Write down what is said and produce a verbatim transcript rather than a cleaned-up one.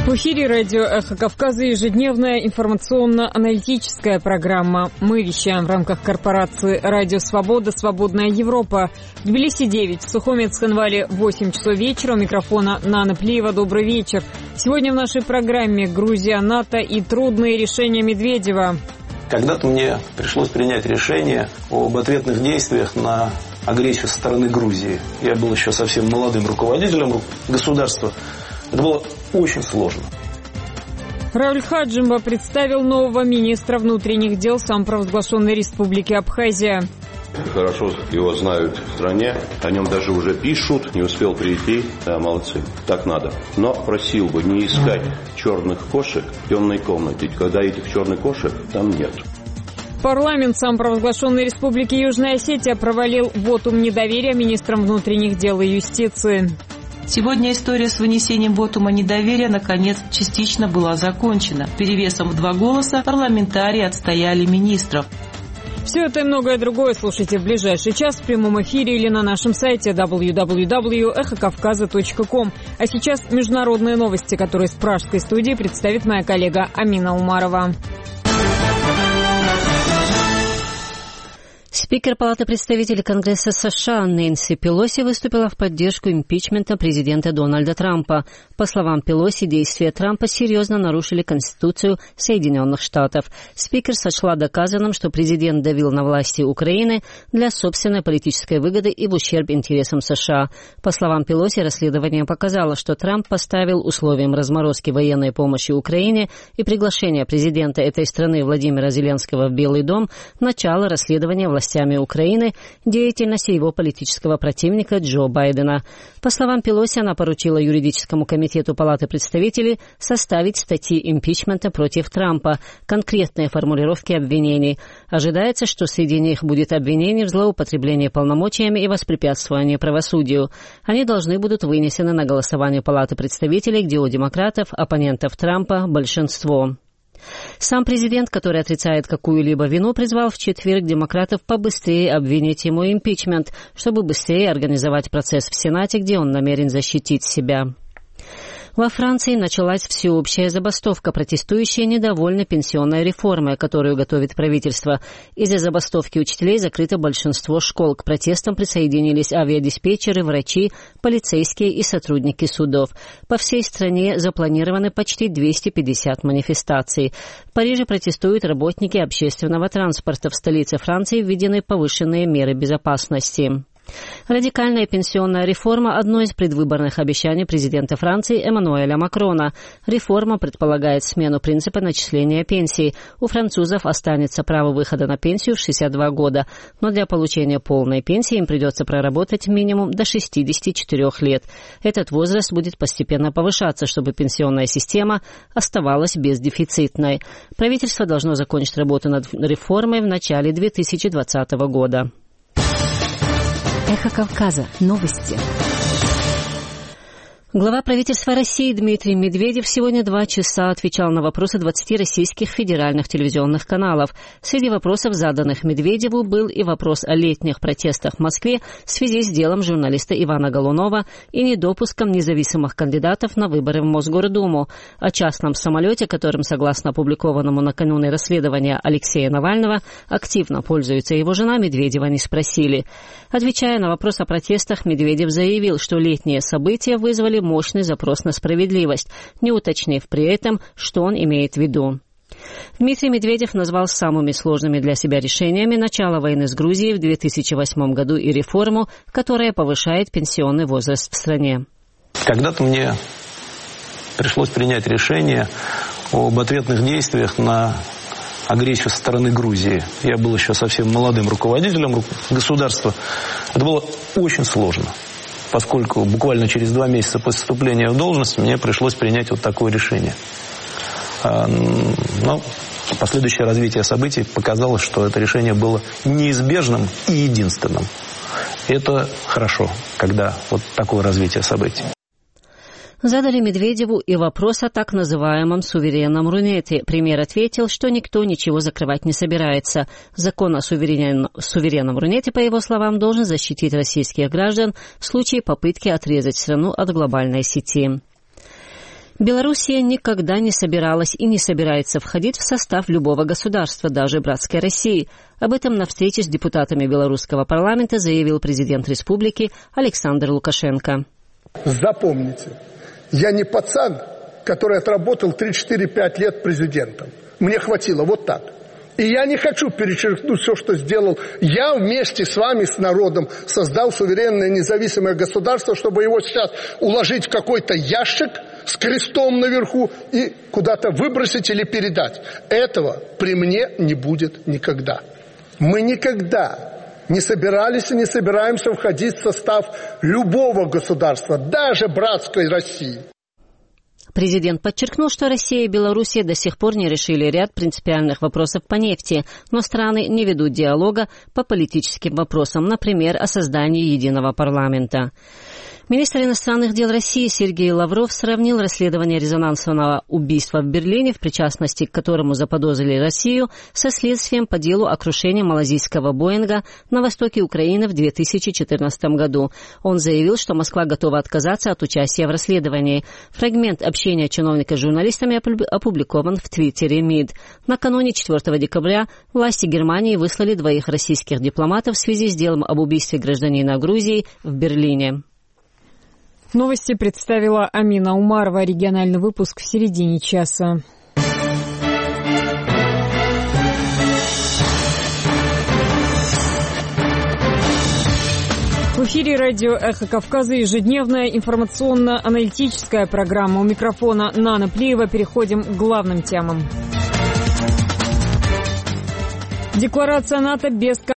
В эфире радио «Эхо Кавказа» ежедневная информационно-аналитическая программа. Мы вещаем в рамках корпорации «Радио Свобода. Свободная Европа». В Тбилиси девять, в Сухуми и Цхинвале восемь часов вечера. У микрофона Нана Плиева. Добрый вечер. Сегодня в нашей программе Грузия, НАТО и трудные решения Медведева. Когда-то мне пришлось принять решение об ответных действиях на агрессию со стороны Грузии. Я был еще совсем молодым руководителем государства. Это было очень сложно. Рауль Хаджимба представил нового министра внутренних дел самопровозглашенной Республики Абхазия. Хорошо его знают в стране, о нем даже уже пишут, не успел прийти, да, молодцы, так надо. Но просил бы не искать черных кошек в темной комнате, когда этих черных кошек там нет. Парламент самопровозглашенной Республики Южная Осетия провалил вотум недоверия министрам внутренних дел и юстиции. Сегодня история с вынесением вотума недоверия наконец частично была закончена. Перевесом в два голоса парламентарии отстояли министров. Все это и многое другое слушайте в ближайший час в прямом эфире или на нашем сайте дабл ю дабл ю дабл ю точка эхо кавказа точка ком. А сейчас международные новости, которые с пражской студии представит моя коллега Амина Умарова. Спикер Палаты представителей Конгресса США Нэнси Пелоси выступила в поддержку импичмента президента Дональда Трампа. По словам Пелоси, действия Трампа серьезно нарушили Конституцию Соединенных Штатов. Спикер сочла доказанным, что президент давил на власти Украины для собственной политической выгоды и в ущерб интересам США. По словам Пелоси, расследование показало, что Трамп поставил условием разморозки военной помощи Украине и приглашения президента этой страны Владимира Зеленского в Белый дом начало расследования властями Украины деятельности его политического противника Джо Байдена. По словам Пелоси, она поручила юридическому комитету Палаты представителей составить статьи импичмента против Трампа, конкретные формулировки обвинений. Ожидается, что среди них будет обвинение в злоупотреблении полномочиями и воспрепятствовании правосудию. Они должны будут вынесены на голосование Палаты представителей, где у демократов, оппонентов Трампа, большинство. Сам президент, который отрицает какую-либо вину, призвал в четверг демократов побыстрее обвинить ему импичмент, чтобы быстрее организовать процесс в Сенате, где он намерен защитить себя. Во Франции началась всеобщая забастовка. Протестующие недовольны пенсионной реформой, которую готовит правительство. Из-за забастовки учителей закрыто большинство школ. К протестам присоединились авиадиспетчеры, врачи, полицейские и сотрудники судов. По всей стране запланированы почти двести пятьдесят манифестаций. В Париже протестуют работники общественного транспорта. В столице Франции введены повышенные меры безопасности. Радикальная пенсионная реформа – одно из предвыборных обещаний президента Франции Эммануэля Макрона. Реформа предполагает смену принципа начисления пенсий. У французов останется право выхода на пенсию в шестьдесят два года, но для получения полной пенсии им придется проработать минимум до шестидесяти четырёх лет. Этот возраст будет постепенно повышаться, чтобы пенсионная система оставалась бездефицитной. Правительство должно закончить работу над реформой в начале две тысячи двадцатого года. Эхо Кавказа. Новости. Глава правительства России Дмитрий Медведев сегодня два часа отвечал на вопросы двадцати российских федеральных телевизионных каналов. Среди вопросов, заданных Медведеву, был и вопрос о летних протестах в Москве в связи с делом журналиста Ивана Голунова и недопуском независимых кандидатов на выборы в Мосгордуму, о частном самолете, которым, согласно опубликованному накануне расследования Алексея Навального, активно пользуется его жена, Медведева не спросили. Отвечая на вопрос о протестах, Медведев заявил, что летние события вызвали мощный запрос на справедливость, не уточнив при этом, что он имеет в виду. Дмитрий Медведев назвал самыми сложными для себя решениями начало войны с Грузией в две тысячи восьмом году и реформу, которая повышает пенсионный возраст в стране. Когда-то мне пришлось принять решение об ответных действиях на агрессию со стороны Грузии. Я был еще совсем молодым руководителем государства. Это было очень сложно, поскольку буквально через два месяца после вступления в должность мне пришлось принять вот такое решение. Но последующее развитие событий показало, что это решение было неизбежным и единственным. И это хорошо, когда вот такое развитие событий. Задали Медведеву и вопрос о так называемом суверенном Рунете. Премьер ответил, что никто ничего закрывать не собирается. Закон о суверен... суверенном Рунете, по его словам, должен защитить российских граждан в случае попытки отрезать страну от глобальной сети. Белоруссия никогда не собиралась и не собирается входить в состав любого государства, даже братской России. Об этом на встрече с депутатами белорусского парламента заявил президент республики Александр Лукашенко. Запомните, я не пацан, который отработал три-четыре-пять лет президентом. Мне хватило вот так. И я не хочу перечеркнуть все, что сделал. Я вместе с вами, с народом, создал суверенное независимое государство, чтобы его сейчас уложить в какой-то ящик с крестом наверху и куда-то выбросить или передать. Этого при мне не будет никогда. Мы никогда не собирались и не собираемся входить в состав любого государства, даже братской России. Президент подчеркнул, что Россия и Белоруссия до сих пор не решили ряд принципиальных вопросов по нефти, но страны не ведут диалога по политическим вопросам, например, о создании единого парламента. Министр иностранных дел России Сергей Лавров сравнил расследование резонансного убийства в Берлине, в причастности к которому заподозрили Россию, со следствием по делу о крушении малазийского Боинга на востоке Украины в две тысячи четырнадцатом году. Он заявил, что Москва готова отказаться от участия в расследовании. Фрагмент общения чиновника с журналистами опубликован в твиттере МИД. Накануне четвёртого декабря власти Германии выслали двоих российских дипломатов в связи с делом об убийстве гражданина Грузии в Берлине. Новости представила Амина Умарова. Региональный выпуск в середине часа. В эфире радио «Эхо Кавказа» ежедневная информационно-аналитическая программа. У микрофона Нана Плиева. Переходим к главным темам. Декларация НАТО без